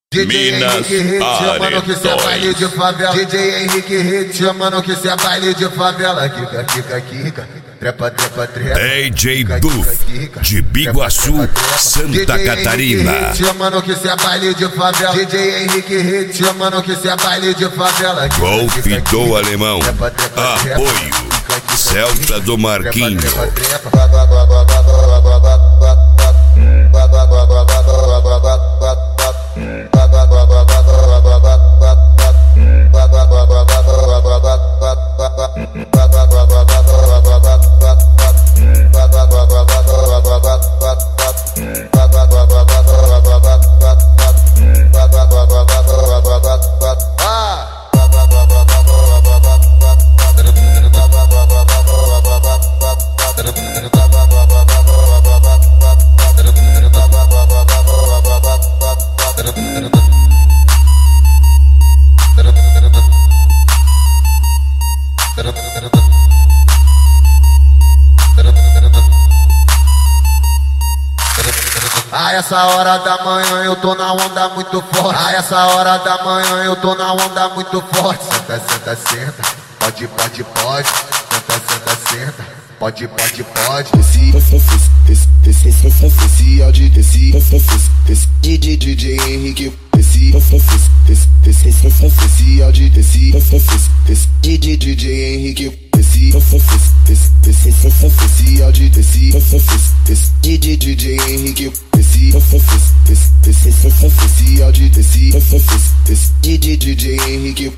Minas chamando que cê é baile de favela. DJ Henrique Hit chamando que cê é baile de favela. Kika, kika, kika, trepa, trepa, trepa. DJ Duf de Biguaçu, Santa Catarina. Chamando que cê é baile de favela. DJ Henrique Hit chamando que cê é baile de favela. Golpe do Alemão. Apoio Celta do Marquinho. A essa hora da manhã eu tô na onda muito forte. A essa hora da manhã eu tô na onda muito forte. Senta, senta, senta. Pode, pode, pode. Senta, senta, senta. Pode, pode, pode. Desci áudio, desci DJ Henrique, desci áudio, desci DJ Henrique, desci áudio, desci DJ Henrique, desci áudio, desci DJ Henrique,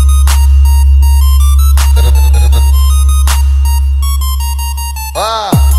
Ah!